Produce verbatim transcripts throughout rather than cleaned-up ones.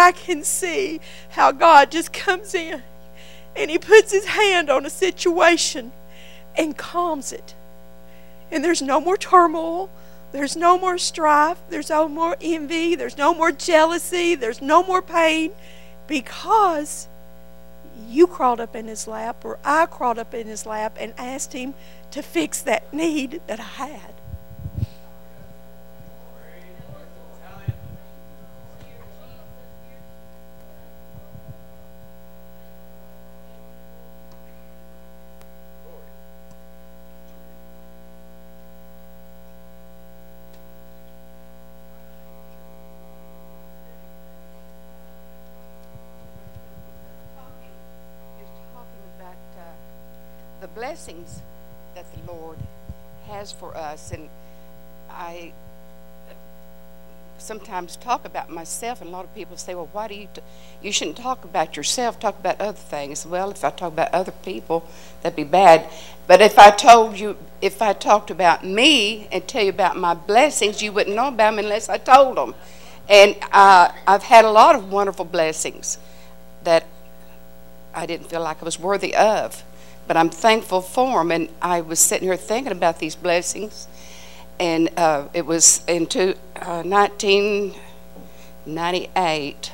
I can see how God just comes in and He puts His hand on a situation and calms it. And there's no more turmoil. There's no more strife. There's no more envy. There's no more jealousy. There's no more pain, because you crawled up in His lap, or I crawled up in His lap and asked Him to fix that need that I had. The blessings that the Lord has for us, and I sometimes talk about myself, and a lot of people say, well, why do you t- you shouldn't talk about yourself, talk about other things. Well, if I talk about other people, that'd be bad. But if I told you, if I talked about me and tell you about my blessings, you wouldn't know about them unless I told them. And uh, I've had a lot of wonderful blessings that I didn't feel like I was worthy of. But I'm thankful for them, and I was sitting here thinking about these blessings, and uh, it was in two, uh, nineteen ninety-eight,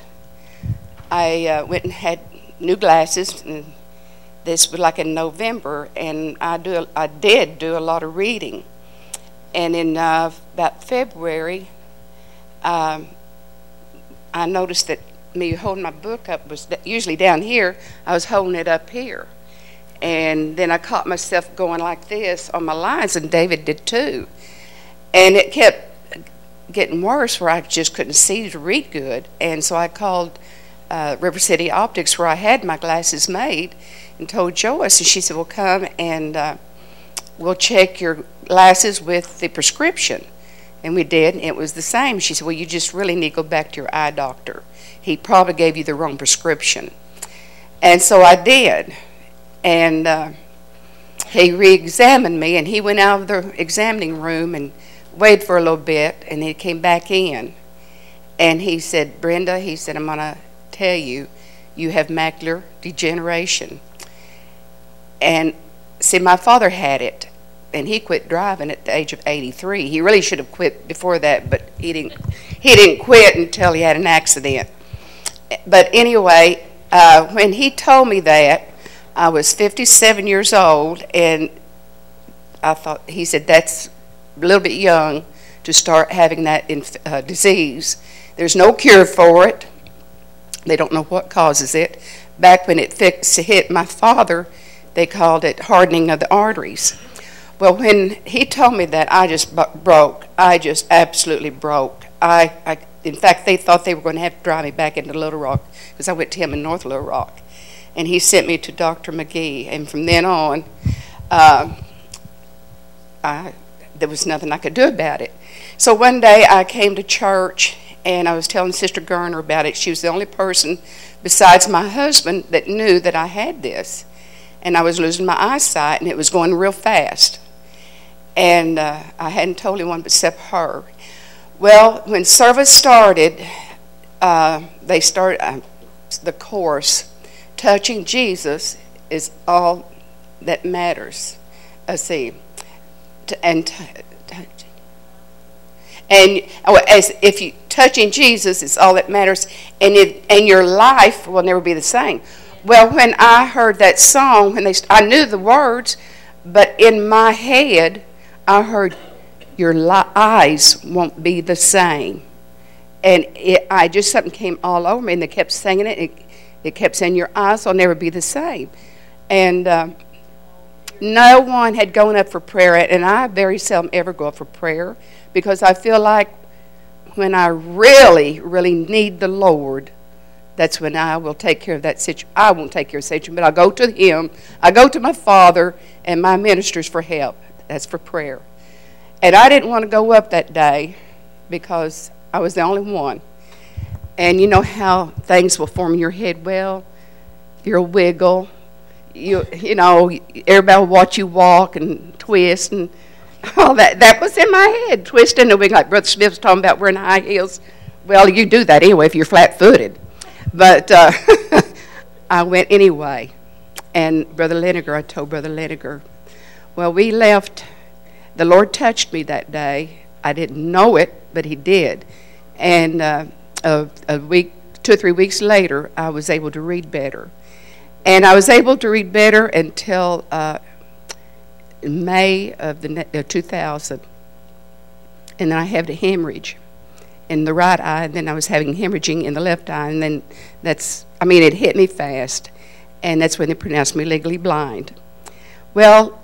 I uh, went and had new glasses, and this was like in November, and I do I did do a lot of reading, and in uh, about February, um, I noticed that me holding my book up was usually down here. I was holding it up here. And then I caught myself going like this on my lines, and David did too. And it kept getting worse where I just couldn't see to read good. And so I called uh, River City Optics, where I had my glasses made, and told Joyce. And she said, well, come and uh, we'll check your glasses with the prescription. And we did, and it was the same. She said, well, you just really need to go back to your eye doctor. He probably gave you the wrong prescription. And so I did. And uh, he re-examined me, and he went out of the examining room and waited for a little bit, and he came back in. And he said, Brenda, he said, I'm going to tell you, you have macular degeneration. And see, my father had it, and he quit driving at the age of eighty-three. He really should have quit before that, but he didn't, he didn't quit until he had an accident. But anyway, uh, when he told me that, I was fifty-seven years old, and I thought, he said, that's a little bit young to start having that inf- uh, disease. There's no cure for it. They don't know what causes it. Back when it fixed, hit my father, they called it hardening of the arteries. Well, when he told me that, I just b- broke. I just absolutely broke. I, I, in fact, they thought they were going to have to drive me back into Little Rock, because I went to him in North Little Rock. And he sent me to Doctor McGee, and from then on, uh, I, there was nothing I could do about it. So one day I came to church, and I was telling Sister Garner about it. She was the only person besides my husband that knew that I had this. And I was losing my eyesight, and it was going real fast. And uh, I hadn't told anyone except her. Well, when service started, uh, they started uh, the chorus, touching Jesus is all that matters. Let's see. And and as if you touching Jesus is all that matters, and it, and your life will never be the same. Well, when I heard that song, when they I knew the words, but in my head I heard your li- eyes won't be the same, and it, I just something came all over me, and they kept singing it. it It kept saying, your eyes will never be the same. And uh, no one had gone up for prayer, and I very seldom ever go up for prayer, because I feel like when I really, really need the Lord, that's when I will take care of that situation. I won't take care of the situation, but I'll go to Him. I go to my Father and my ministers for help. That's for prayer. And I didn't want to go up that day because I was the only one. And you know how things will form in your head. Well, you'll wiggle. You you know, everybody will watch you walk and twist and all that. That was in my head, twisting and wiggling, like Brother Smith was talking about wearing high heels. Well, you do that anyway if you're flat-footed. But uh, I went anyway. And Brother Leniger, I told Brother Leniger, well, we left. The Lord touched me that day. I didn't know it, but he did. And uh, a, a week, two or three weeks later, I was able to read better. And I was able to read better until uh, May of the uh, two thousand. And then I had a hemorrhage in the right eye, and then I was having hemorrhaging in the left eye, and then that's, I mean, it hit me fast. And that's when they pronounced me legally blind. Well,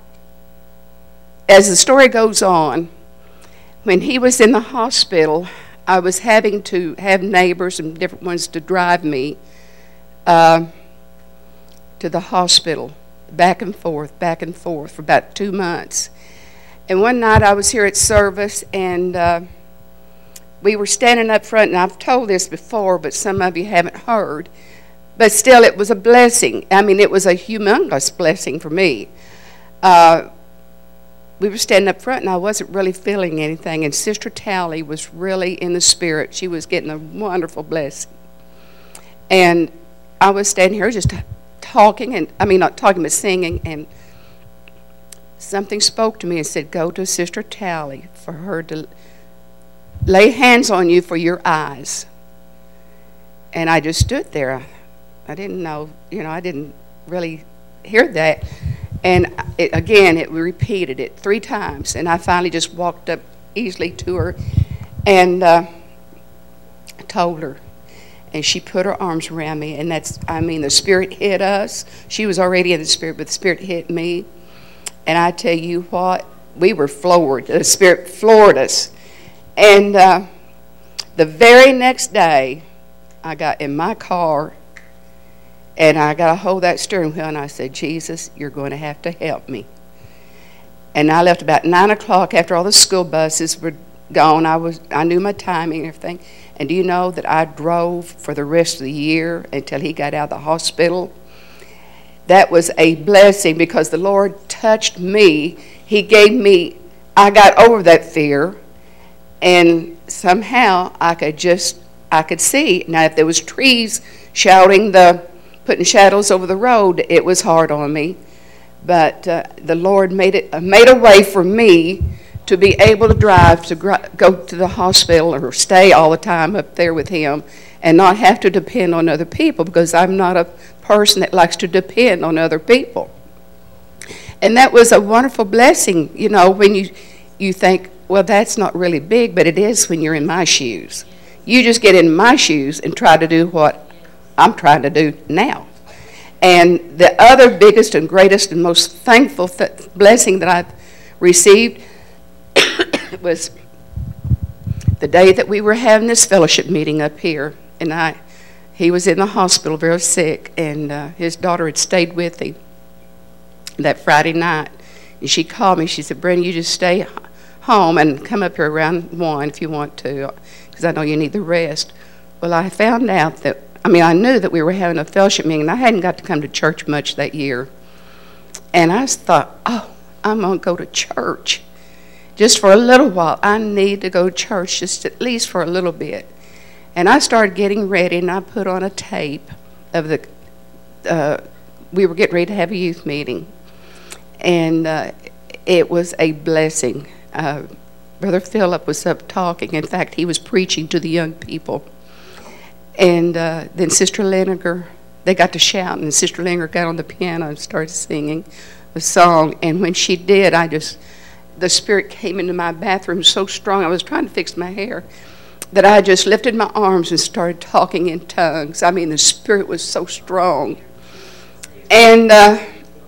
as the story goes on, when he was in the hospital, I was having to have neighbors and different ones to drive me uh, to the hospital, back and forth, back and forth for about two months. And one night I was here at service, and uh, we were standing up front, and I've told this before, but some of you haven't heard. But still, it was a blessing. I mean, it was a humongous blessing for me. Uh, we were standing up front, and I wasn't really feeling anything. And Sister Tally was really in the spirit. She was getting a wonderful blessing. And I was standing here just talking, and I mean, not talking, but singing. And something spoke to me and said, go to Sister Tally for her to lay hands on you for your eyes. And I just stood there. I didn't know, you know, I didn't really hear that. And it, again, it repeated it three times. And I finally just walked up easily to her and uh, told her. And she put her arms around me. And that's, I mean, the Spirit hit us. She was already in the Spirit, but the Spirit hit me. And I tell you what, we were floored. The Spirit floored us. And uh, the very next day, I got in my car, and I got a hold of that steering wheel, and I said, Jesus, you're going to have to help me. And I left about nine o'clock after all the school buses were gone. I was I knew my timing and everything. And do you know that I drove for the rest of the year until he got out of the hospital? That was a blessing because the Lord touched me. He gave me, I got over that fear, and somehow I could just, I could see. Now, if there was trees shouting the, putting shadows over the road, it was hard on me. But uh, the Lord made it uh, made a way for me to be able to drive to gr- go to the hospital or stay all the time up there with him and not have to depend on other people, because I'm not a person that likes to depend on other people. And that was a wonderful blessing, you know, when you, you think, well, that's not really big, but it is when you're in my shoes. You just get in my shoes and try to do what I'm trying to do now. And the other biggest and greatest and most thankful th- blessing that I've received was the day that we were having this fellowship meeting up here. And I, he was in the hospital very sick, and uh, his daughter had stayed with him that Friday night. And she called me. She said, Brenda, you just stay home and come up here around one if you want to, because I know you need the rest. Well, I found out that, I mean, I knew that we were having a fellowship meeting, and I hadn't got to come to church much that year. And I thought, oh, I'm going to go to church just for a little while. I need to go to church just at least for a little bit. And I started getting ready, and I put on a tape of the, uh, we were getting ready to have a youth meeting. And uh, it was a blessing. Uh, Brother Philip was up talking. In fact, he was preaching to the young people. And uh, then Sister Leniger, they got to shout, and Sister Leniger got on the piano and started singing the song. And when she did, I just, the Spirit came into my bathroom so strong. I was trying to fix my hair, that I just lifted my arms and started talking in tongues. I mean, the Spirit was so strong. And uh,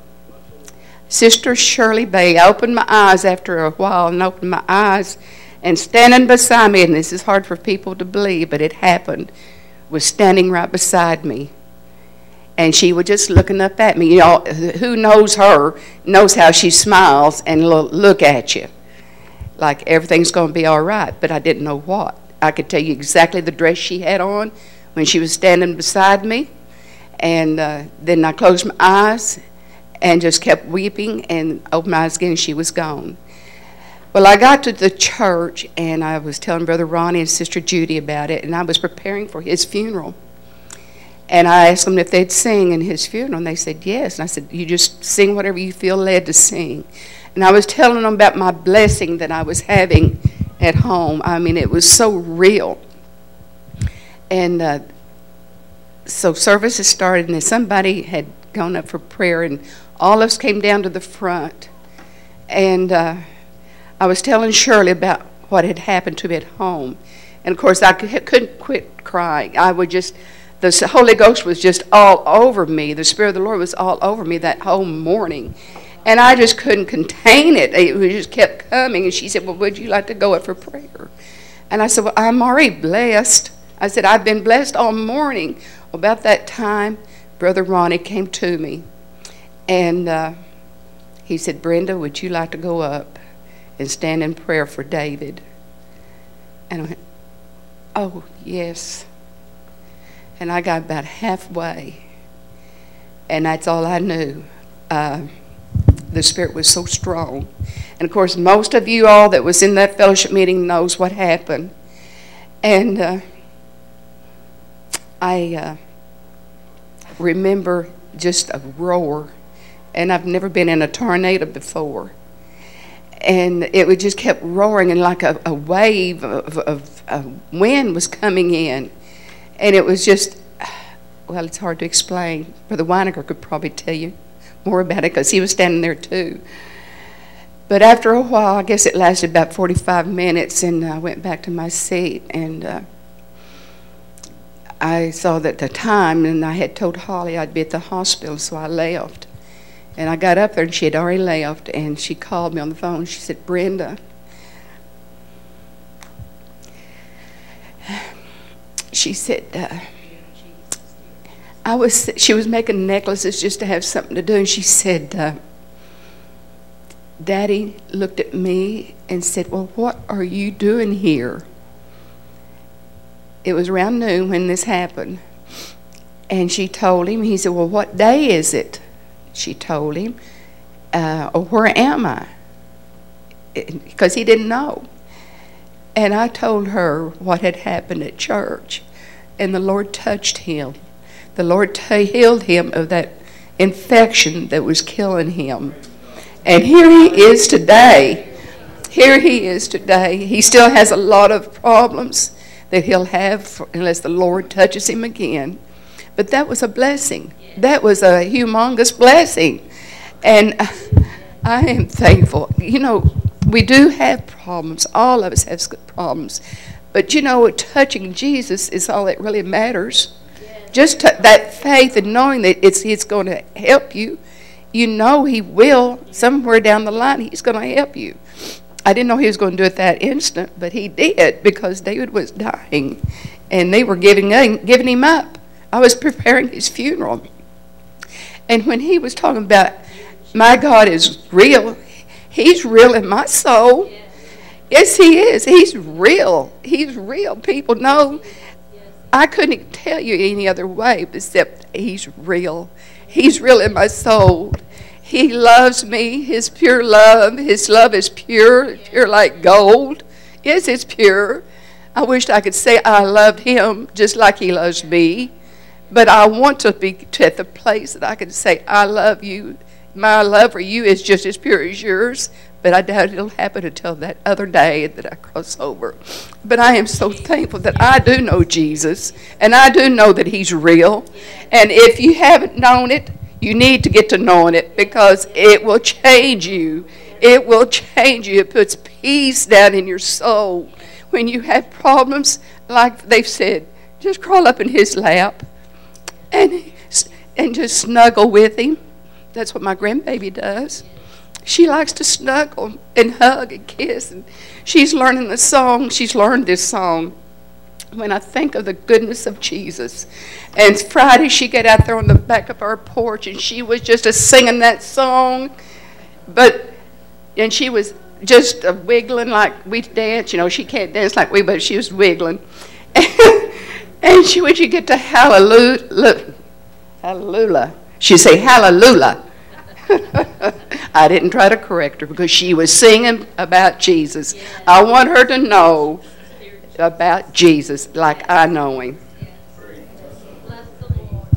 Sister Shirley Bay, I opened my eyes after a while and opened my eyes, and standing beside me, and this is hard for people to believe, but it happened, was standing right beside me. And she was just looking up at me. You know, who knows her knows how she smiles and look at you like everything's going to be all right, but I didn't know what. I could tell you exactly the dress she had on when she was standing beside me. And uh, then I closed my eyes and just kept weeping and opened my eyes again, and she was gone. Well, I got to the church, and I was telling Brother Ronnie and Sister Judy about it, and I was preparing for his funeral. And I asked them if they'd sing in his funeral, and they said yes. And I said, you just sing whatever you feel led to sing. And I was telling them about my blessing that I was having at home. I mean, it was so real. And uh, so services started, and then somebody had gone up for prayer, and all of us came down to the front. And uh, I was telling Shirley about what had happened to me at home. And, of course, I couldn't quit crying. I would just... The Holy Ghost was just all over me. The Spirit of the Lord was all over me that whole morning. And I just couldn't contain it. It just kept coming. And she said, well, would you like to go up for prayer? And I said, well, I'm already blessed. I said, I've been blessed all morning. About that time, Brother Ronnie came to me. And uh, he said, Brenda, would you like to go up and stand in prayer for David? And I went, oh, yes. And I got about halfway, and that's all I knew. Uh, the Spirit was so strong. And, of course, most of you all that was in that fellowship meeting knows what happened. And uh, I uh, remember just a roar, and I've never been in a tornado before. And it would just kept roaring, and like a, a wave of, of, of wind was coming in. And it was just, well, it's hard to explain. Brother Weinecker could probably tell you more about it because he was standing there too. But after a while, I guess it lasted about forty-five minutes, and I went back to my seat, and uh, I saw that the time, and I had told Holly I'd be at the hospital, so I left. And I got up there, and she had already left, and she called me on the phone. She said, Brenda, she said, uh, I was, she was making necklaces just to have something to do, and she said, uh, Daddy looked at me and said, well, what are you doing here? It was around noon when this happened. And she told him, he said, well, what day is it? She told him, uh, or where am I? Because he didn't know. And I told her what had happened at church. And the Lord touched him. The Lord t- healed him of that infection that was killing him. And here he is today. Here he is today. He still has a lot of problems that he'll have for, unless the Lord touches him again. But that was a blessing. That was a humongous blessing. And I am thankful. You know, we do have problems. All of us have problems. But, you know, touching Jesus is all that really matters. Just t- that faith and knowing that it's He's going to help you. You know He will. Somewhere down the line, He's going to help you. I didn't know He was going to do it that instant, but He did, because David was dying, and they were giving, giving him up. I was preparing his funeral. And when he was talking about, my God is real, He's real in my soul. Yes, He is. He's real. He's real. People know. I couldn't tell you any other way except He's real. He's real in my soul. He loves me. His pure love. His love is pure, pure like gold. Yes, it's pure. I wished I could say I loved Him just like He loves me. But I want to be at the place that I can say, I love you. My love for you is just as pure as yours. But I doubt it'll happen until that other day that I cross over. But I am so thankful that I do know Jesus. And I do know that He's real. And if you haven't known it, you need to get to knowing it, because it will change you. It will change you. It puts peace down in your soul. When you have problems, like they've said, just crawl up in His lap and, and just snuggle with Him. That's what my grandbaby does. She likes to snuggle and hug and kiss. And she's learning the song. She's learned this song. When I think of the goodness of Jesus. And Friday she got out there on the back of our porch, and she was just a singing that song. But, and she was just a wiggling like we dance. You know, she can't dance like we, but she was wiggling. And she, when she get to hallelujah, hallelujah, she'd say hallelujah. I didn't try to correct her because she was singing about Jesus. I want her to know about Jesus like I know Him.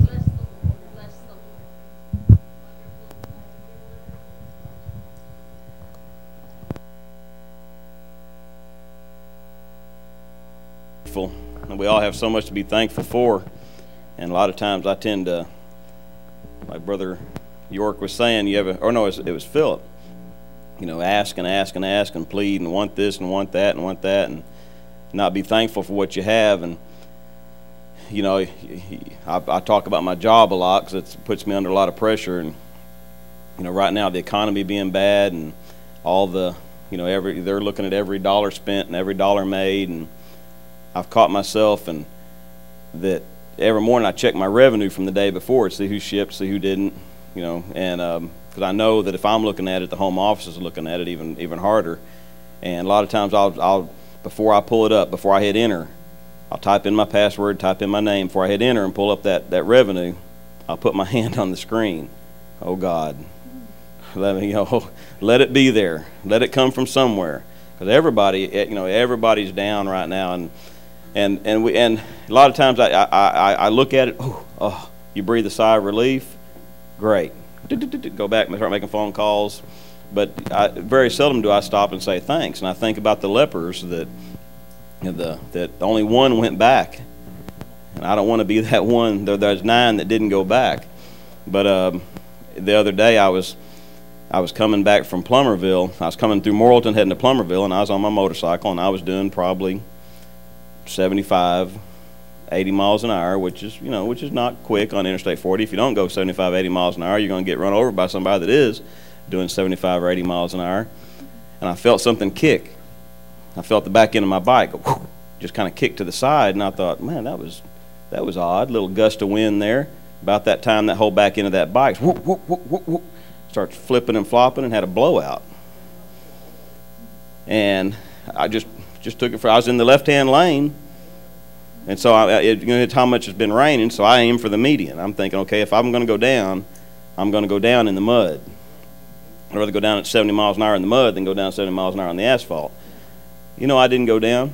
thankful, and we all have so much to be thankful for. And a lot of times I tend to, like Brother York was saying, you ever, or no, it was, it was Philip, you know, ask and ask and ask and plead and want this and want that and want that and not be thankful for what you have. And, you know, I, I talk about my job a lot because it puts me under a lot of pressure. And, you know, right now the economy being bad and all the, you know, every they're looking at every dollar spent and every dollar made. And I've caught myself and that every morning I check my revenue from the day before to see who shipped, see who didn't, you know, and because um, I know that if I'm looking at it, the home office is looking at it even even harder. And a lot of times I'll, I'll before I pull it up, before I hit enter, I'll type in my password, type in my name. Before I hit enter and pull up that, that revenue, I'll put my hand on the screen. Oh, God, let me, you know, let it be there. Let it come from somewhere. Because everybody, you know, everybody's down right now. And and and we and a lot of times I I, I look at it, oh, oh, you breathe a sigh of relief. Great. Go back and start making phone calls. But I, very seldom do I stop and say thanks. And I think about the lepers that, you know, the, that only one went back. And I don't want to be that one. There, there's nine that didn't go back. But um, the other day I was I was coming back from Plummerville. I was coming through Morrilton heading to Plummerville, and I was on my motorcycle, and I was doing probably seventy-five, eighty miles an hour, which is, you know, which is not quick on Interstate forty. If you don't go seventy-five, eighty miles an hour, you're going to get run over by somebody that is doing seventy-five or eighty miles an hour. And I felt something kick. I felt the back end of my bike go, just kind of kick to the side, and I thought, man, that was that was odd. Little gust of wind there. About that time, that whole back end of that bike whoop, whoop, whoop, whoop, whoop, starts flipping and flopping and had a blowout. And I just just took it for, I was in the left-hand lane, and so I, it, you know, it's how much it's been raining, so I aim for the median. I'm thinking, okay, if I'm going to go down, I'm going to go down in the mud. I'd rather go down at seventy miles an hour in the mud than go down seventy miles an hour on the asphalt. You know, I didn't go down.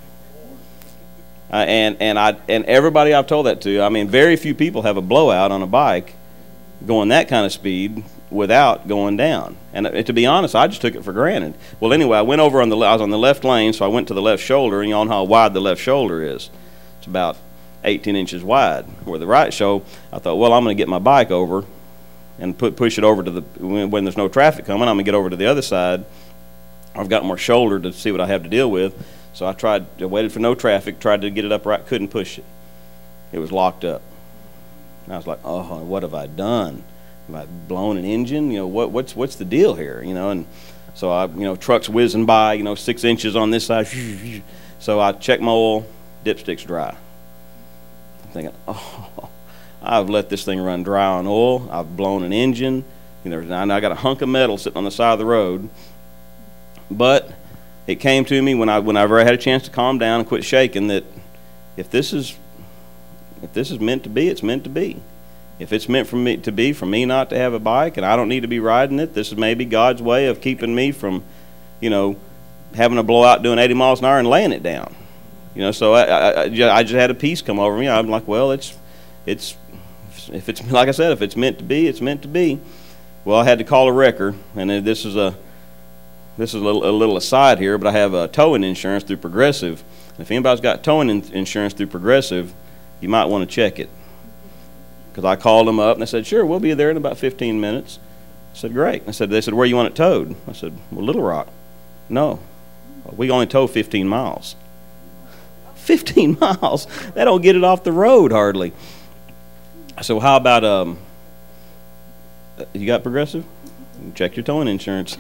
Uh, and and I and everybody I've told that to, I mean, very few people have a blowout on a bike going that kind of speed without going down. And uh, to be honest, I just took it for granted. Well, anyway, I went over on the I was on the left lane, so I went to the left shoulder, and you know how wide the left shoulder is. It's about eighteen inches wide. Where the right shoulder, I thought, well, I'm going to get my bike over and put push it over to the when, when there's no traffic coming. I'm going to get over to the other side. I've got more shoulder to see what I have to deal with. So I tried, I waited for no traffic, tried to get it up right, couldn't push it. It was locked up. And I was like, oh, what have I done? Have I blown an engine? You know, what, what's what's the deal here? You know, and so I, you know, trucks whizzing by, you know, six inches on this side. So I checked my oil, dipstick's dry. I'm thinking, oh, I've let this thing run dry on oil. I've blown an engine. You know, I got a hunk of metal sitting on the side of the road. But it came to me when I, whenever I had a chance to calm down and quit shaking, that if this is, if this is meant to be, it's meant to be. If it's meant for me to be, for me not to have a bike, and I don't need to be riding it, this is maybe God's way of keeping me from, you know, having a blowout doing eighty miles an hour and laying it down. You know, so I, I, I just had a peace come over me. I'm like, well, it's, it's, if it's like I said, if it's meant to be, it's meant to be. Well, I had to call a wrecker, and this is a. This is a little, a little aside here, but I have a towing insurance through Progressive. If anybody's got towing in, insurance through Progressive, you might want to check it. Because I called them up, and they said, sure, we'll be there in about fifteen minutes. I said, great. I said, they said, where you want it towed? I said, well, Little Rock. No, we only tow fifteen miles. fifteen miles? That don't get it off the road hardly. I said, well, how about, um, you got Progressive? Check your towing insurance.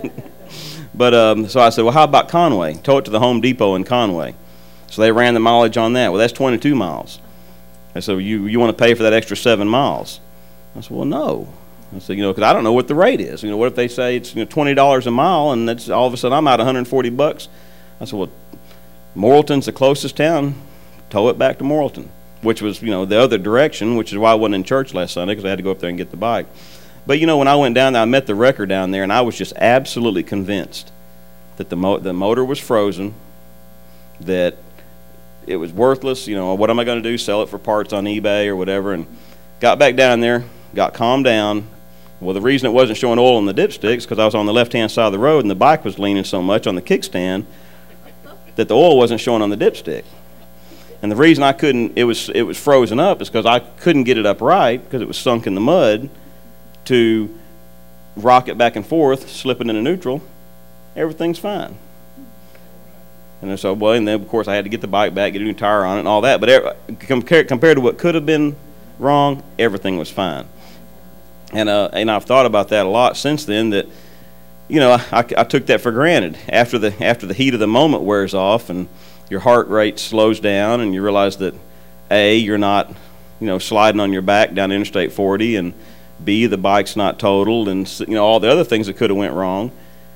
But um, so I said, well, how about Conway? Tow it to the Home Depot in Conway. So they ran the mileage on that. Well, that's twenty-two miles. I said, well, you, you want to pay for that extra seven miles? I said, well, no. I said, you know, because I don't know what the rate is. You know, what if they say it's, you know, twenty dollars a mile, and that's all of a sudden I'm out one hundred forty bucks? I said, well, Morrilton's the closest town. Tow it back to Morrilton, which was, you know, the other direction, which is why I wasn't in church last Sunday, because I had to go up there and get the bike. But, you know, when I went down there, I met the wrecker down there, and I was just absolutely convinced that the, mo the motor was frozen, that it was worthless. You know, what am I going to do, sell it for parts on eBay or whatever? And got back down there, got calmed down. Well, the reason it wasn't showing oil in the dipsticks is because I was on the left-hand side of the road, and the bike was leaning so much on the kickstand that the oil wasn't showing on the dipstick. And the reason I couldn't, it was it was frozen up, is because I couldn't get it up right because it was sunk in the mud to rock it back and forth, slip it into neutral. Everything's fine. And so, well, and then of course I had to get the bike back, get a new tire on it, and all that. But compared compared to what could have been wrong, everything was fine. And uh, and I've thought about that a lot since then. That, you know, I, I took that for granted. After the after the heat of the moment wears off and your heart rate slows down, and you realize that A, you're not, you know, sliding on your back down Interstate forty, and B, the bike's not totaled, and you know all the other things that could have went wrong.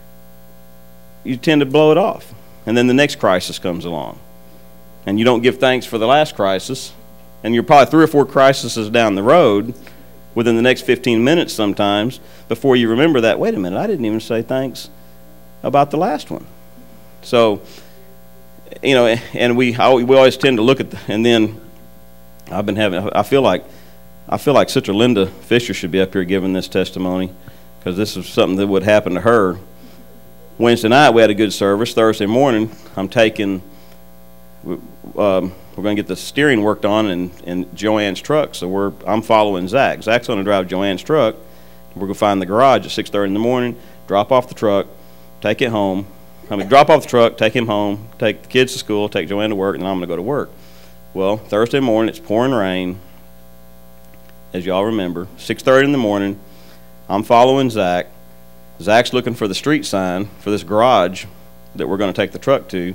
You tend to blow it off. And then the next crisis comes along. And you don't give thanks for the last crisis. And you're probably three or four crises down the road within the next fifteen minutes sometimes before you remember that, wait a minute, I didn't even say thanks about the last one. So, you know, and we we always tend to look at, the, and then I've been having, I feel like, I feel like Sister Linda Fisher should be up here giving this testimony, because this is something that would happen to her. Wednesday night we had a good service. Thursday morning I'm taking, um, we're going to get the steering worked on in, in Joanne's truck. So we're I'm following Zach. Zach's going to drive Joanne's truck. We're going to find the garage at six thirty in the morning, drop off the truck, take it home. I mean, drop off the truck, take him home, take the kids to school, take Joanne to work, and then I'm going to go to work. Well, Thursday morning it's pouring rain, as y'all remember. six thirty in the morning, I'm following Zach. Zach's looking for the street sign for this garage that we're going to take the truck to.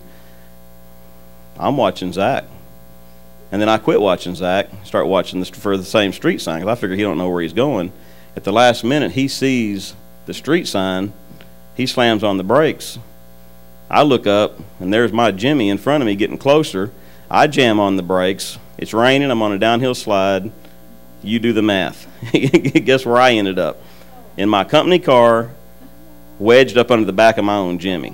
I'm watching Zach. And then I quit watching Zach, start watching this for the same street sign, because I figure he don't know where he's going. At the last minute, he sees the street sign. He slams on the brakes. I look up, and there's my Jimmy in front of me getting closer. I jam on the brakes. It's raining. I'm on a downhill slide. You do the math. Guess where I ended up? In my company car, wedged up under the back of my own Jimmy.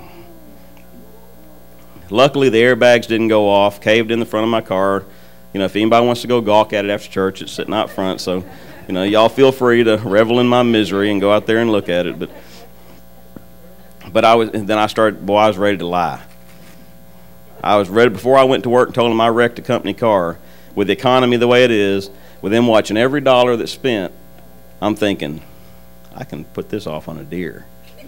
Luckily, the airbags didn't go off, caved in the front of my car. You know, if anybody wants to go gawk at it after church, it's sitting out front. So, you know, y'all feel free to revel in my misery and go out there and look at it. But, but I was, and then I started, boy, I was ready to lie. I was ready, before I went to work and told them I wrecked a company car, with the economy the way it is, with them watching every dollar that's spent, I'm thinking, I can put this off on a deer.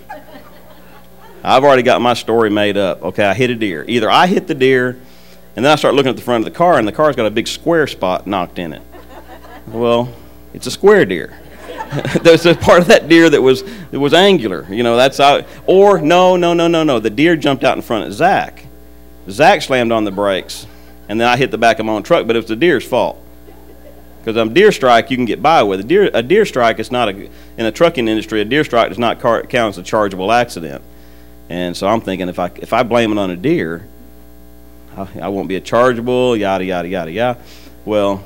I've already got my story made up. Okay, I hit a deer. Either I hit the deer, and then I start looking at the front of the car, and the car's got a big square spot knocked in it. Well, it's a square deer. There's a part of that deer that was that was angular. You know, that's how. Or no, no, no, no, no. The deer jumped out in front of Zach. Zach slammed on the brakes, and then I hit the back of my own truck. But it was the deer's fault. Because on deer strike, you can get by with a deer. A deer strike is not a in the trucking industry. A deer strike does not car, count as a chargeable accident. And so I'm thinking, if I if I blame it on a deer, I, I won't be a chargeable, yada yada yada yada. Well,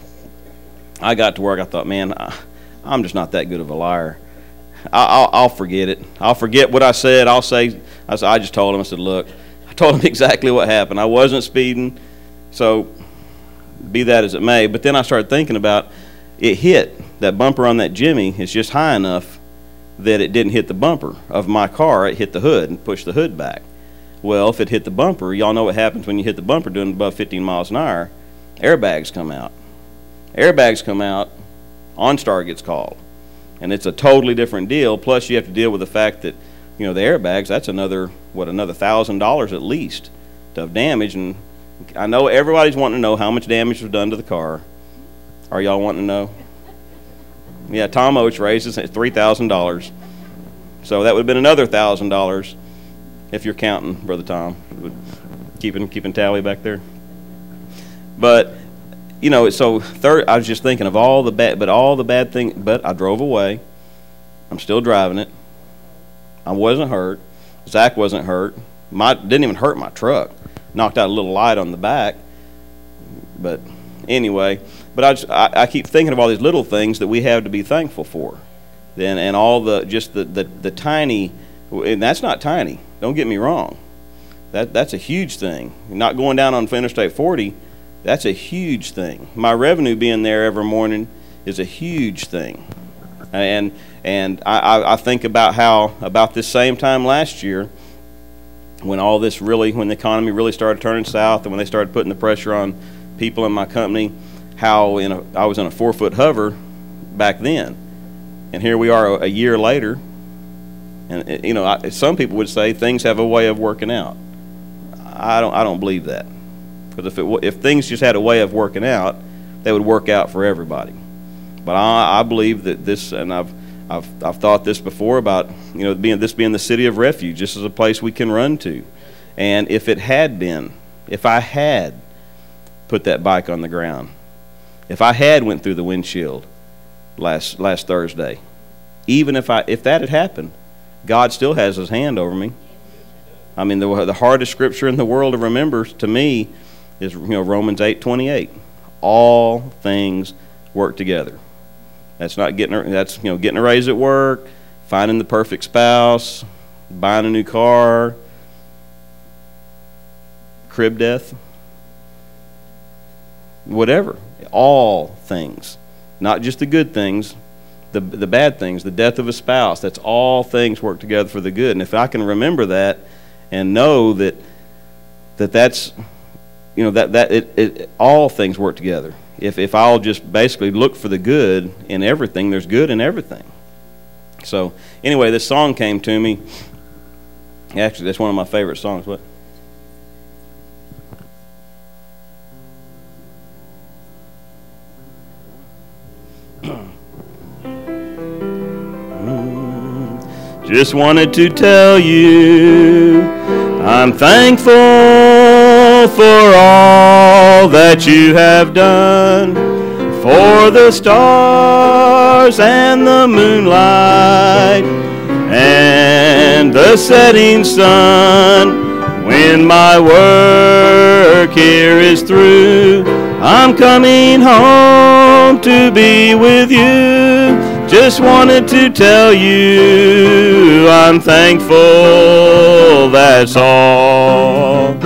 I got to work. I thought, man, I, I'm just not that good of a liar. I, I'll, I'll forget it. I'll forget what I said. I'll say, I, I just told him. I said, look, I told him exactly what happened. I wasn't speeding. So, be that as it may. But then I started thinking about it. Hit that bumper on that Jimmy is just high enough that it didn't hit the bumper of my car. It hit the hood and pushed the hood back. Well, if it hit the bumper, y'all know what happens when you hit the bumper doing above fifteen miles an hour. Airbags come out. Airbags come out, OnStar gets called. And it's a totally different deal. Plus, you have to deal with the fact that, you know, the airbags, that's another, what, another one thousand dollars at least of damage. And I know everybody's wanting to know how much damage was done to the car. Are y'all wanting to know? Yeah, Tom Oates raises it three thousand dollars. So that would have been another one thousand dollars if you're counting, Brother Tom. Keeping keeping tally back there. But, you know, so third, I was just thinking of all the bad, but all the bad things, but I drove away. I'm still driving it. I wasn't hurt. Zach wasn't hurt. My didn't even hurt my truck. Knocked out a little light on the back. But anyway, but I, just, I, I keep thinking of all these little things that we have to be thankful for. Then and all the just the, the, the tiny, and that's not tiny. Don't get me wrong. That that's a huge thing. Not going down on Interstate forty, that's a huge thing. My revenue being there every morning is a huge thing. And and I, I think about how about this same time last year, when all this really, when the economy really started turning south, and when they started putting the pressure on people in my company how in a, I was in a four-foot hover back then. And here we are a, a year later. And, you know, I, some people would say things have a way of working out. I don't, I don't believe that. Because if, it, if things just had a way of working out, they would work out for everybody. But I, I believe that this, and I've, I've, I've thought this before about, you know, being this being the city of refuge. This is a place we can run to. And if it had been, if I had put that bike on the ground, if I had went through the windshield last last Thursday, even if I if that had happened, God still has His hand over me. I mean, the the hardest scripture in the world to remember to me is, you know, Romans eight twenty-eight. All things work together. That's not getting a, that's you know getting a raise at work, finding the perfect spouse, buying a new car, crib death, whatever. All things, not just the good things, the the bad things, the death of a spouse. That's all things work together for the good. And if I can remember that and know that that that's you know that that it, it all things work together. If if I'll just basically look for the good in everything, there's good in everything. So anyway, this song came to me. Actually, that's one of my favorite songs. What? Just wanted to tell you I'm thankful for all that you have done, for the stars and the moonlight and the setting sun. When my work here is through, I'm coming home to be with you. Just wanted to tell you I'm thankful, that's all.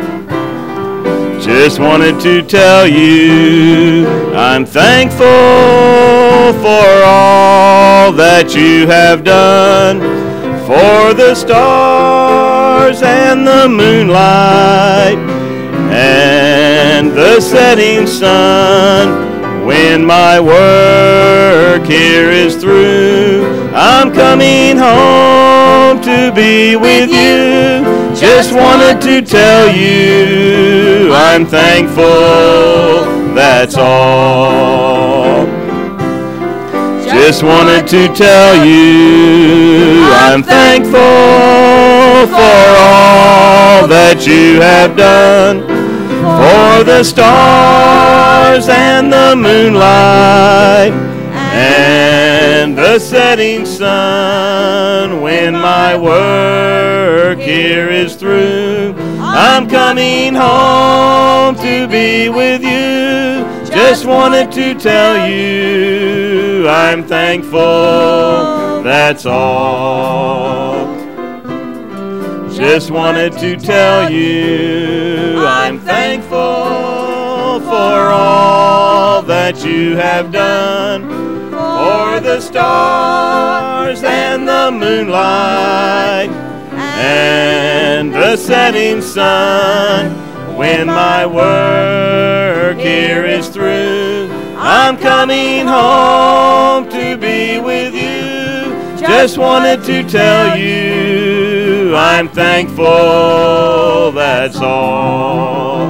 Just wanted to tell you I'm thankful for all that you have done, for the stars and the moonlight and the setting sun. When my work here is through, I'm coming home to be with you. Just wanted to tell you I'm thankful, that's all. Just wanted to tell you I'm thankful for all that you have done, for the stars and the moonlight and the setting sun. When my work here is through, I'm coming home to be with you. Just wanted to tell you I'm thankful, that's all. Just wanted to tell you I'm thankful for all that you have done, for the stars and the moonlight and the setting sun. When my work here is through, I'm coming home to be with you. Just wanted to tell you I'm thankful, that's all.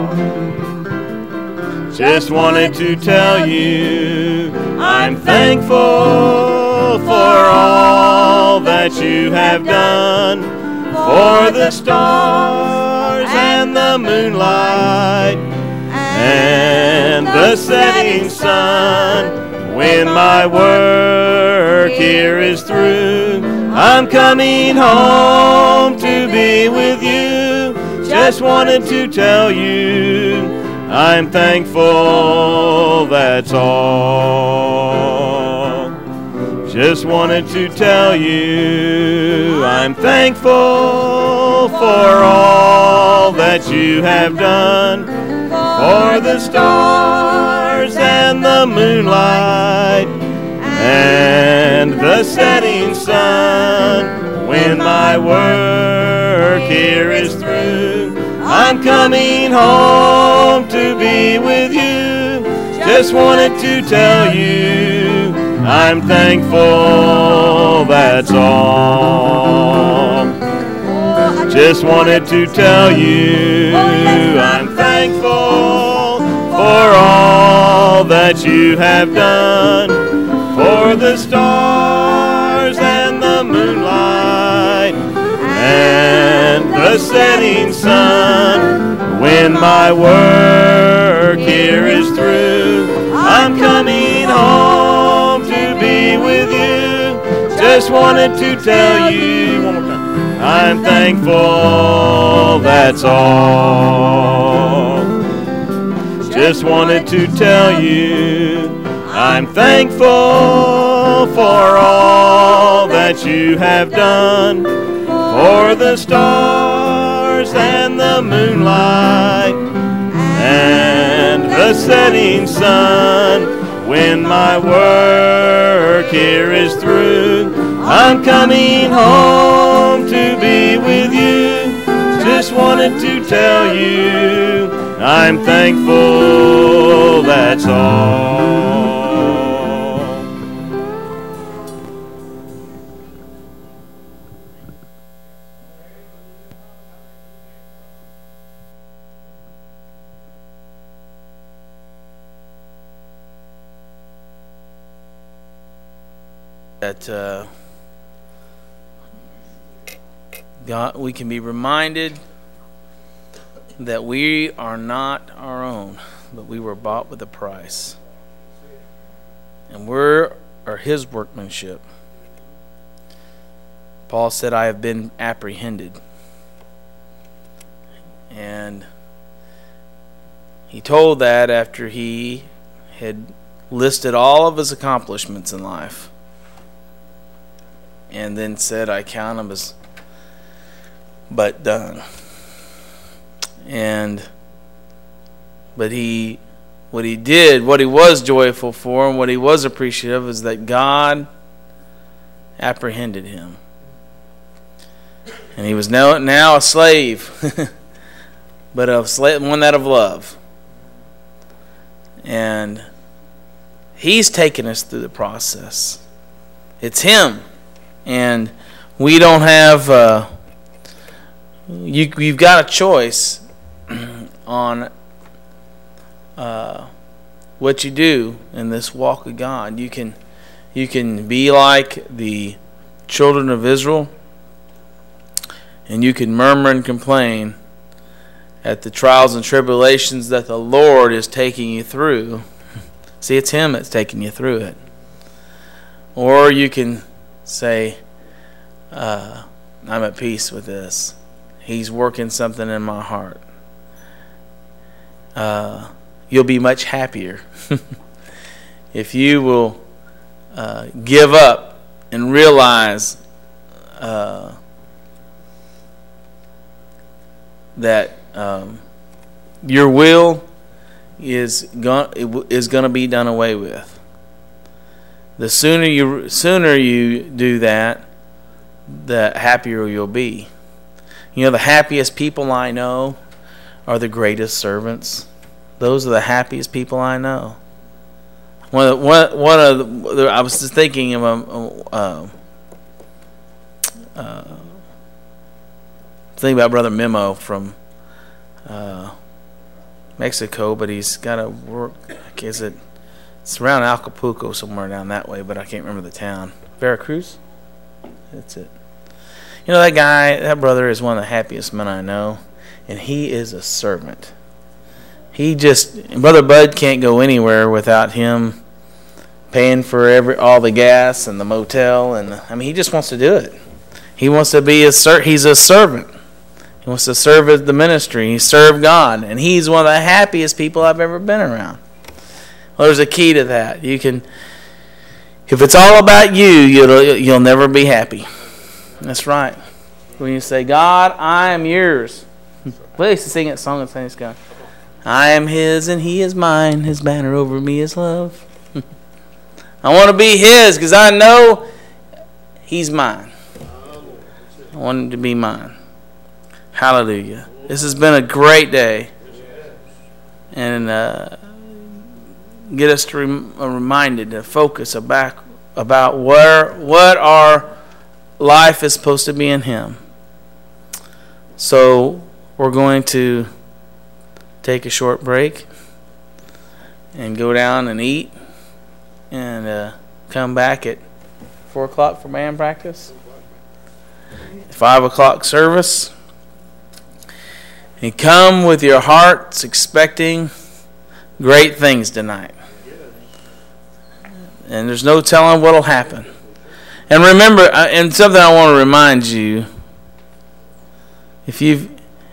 Just wanted to tell you I'm thankful for all that you have done, for the stars and the moonlight and the setting sun. When my work here is through, I'm coming home to be with you. Just wanted to tell you I'm thankful, that's all. Just wanted to tell you I'm thankful for all that you have done, for the stars and the moonlight and the setting sun. When my work here is through, I'm coming home to be with you. Just wanted to tell you I'm thankful, that's all. Just wanted to tell you I'm thankful for all that you have done, for the stars and the moonlight and the setting sun. When my work here is through, I'm coming home to be with you. Just wanted to tell you one more time, I'm thankful, that's all. Just wanted to tell you I'm thankful for all that you have done, for the stars and the moonlight and the setting sun. When my work here is through, I'm coming home to be with you. Just wanted to tell you I'm thankful, that's all. That uh, God, we can be reminded that we are not our own, but we were bought with a price, and we're are His workmanship. Paul said, "I have been apprehended," and he told that after he had listed all of his accomplishments in life. And then said, I count them as but done. And but he what he did, what he was joyful for, and what he was appreciative is that God apprehended him. And he was now now a slave, but a slave, one that of love. And He's taken us through the process. It's Him. And we don't have, uh, you, you've got a choice on uh, what you do in this walk of God. You can, you can be like the children of Israel, and you can murmur and complain at the trials and tribulations that the Lord is taking you through. See, it's Him that's taking you through it. Or you can say, uh, I'm at peace with this. He's working something in my heart. Uh, you'll be much happier if you will uh, give up and realize uh, that um, your will is going is going to be done away with. The sooner you sooner you do that, the happier you'll be. You know, the happiest people I know are the greatest servants. Those are the happiest people I know. One of the, one, one of the, I was just thinking of a, uh, uh, thinking about Brother Memo from uh, Mexico, but he's got to work. Is it? It's around Acapulco, somewhere down that way, but I can't remember the town. Veracruz? That's it. You know, that guy, that brother is one of the happiest men I know, and he is a servant. He just, Brother Bud can't go anywhere without him paying for every all the gas and the motel, and I mean, he just wants to do it. He wants to be a ser- he's a servant. He wants to serve the ministry. He served God, and he's one of the happiest people I've ever been around. Well, there's a key to that. You can, if it's all about you, you'll you'll never be happy. That's right. When you say, God, I am yours. We used to sing that song in Sunday school. I am His and He is mine. His banner over me is love. I want to be His because I know He's mine. I want Him to be mine. Hallelujah. This has been a great day. And uh, get us to rem- reminded to focus about, about where what our life is supposed to be in Him. So we're going to take a short break and go down and eat and uh, come back at four o'clock for band practice, five o'clock service. And come with your hearts expecting great things tonight. And there's no telling what will happen. And remember, and something I want to remind you, if you've,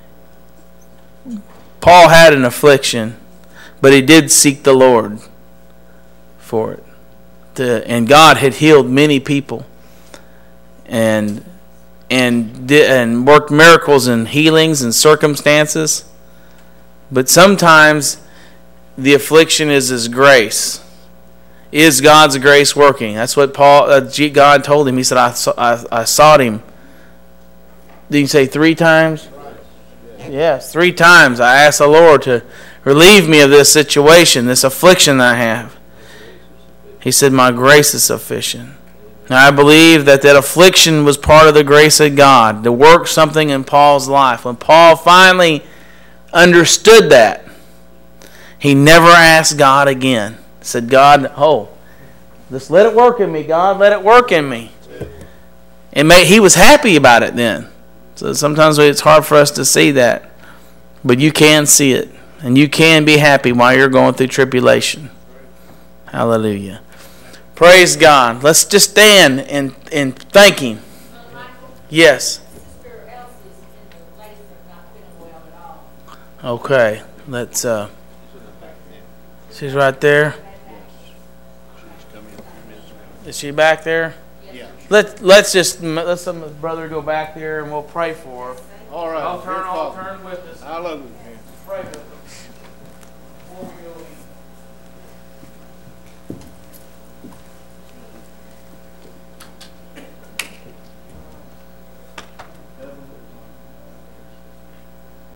Paul had an affliction, but he did seek the Lord for it. To, and God had healed many people. And and did, and worked miracles and healings and circumstances. But sometimes the affliction is His grace. Is God's grace working? That's what Paul, uh, God told him. He said, I, I, I sought Him. Did you say three times? Yes, three times I asked the Lord to relieve me of this situation, this affliction that I have. He said, my grace is sufficient. Now, I believe that that affliction was part of the grace of God to work something in Paul's life. When Paul finally understood that, he never asked God again. He said, God, oh, just let it work in me, God. Let it work in me. And may, he was happy about it then. So sometimes it's hard for us to see that. But you can see it. And you can be happy while you're going through tribulation. Hallelujah. Praise God. Let's just stand and, and thank Him. Yes. Okay. Let's, uh, she's right there. Is she back there? Yeah. Let, let's just, let some of the brother go back there and we'll pray for her. All right. I'll turn, I'll turn with us. Hallelujah. Pray with us.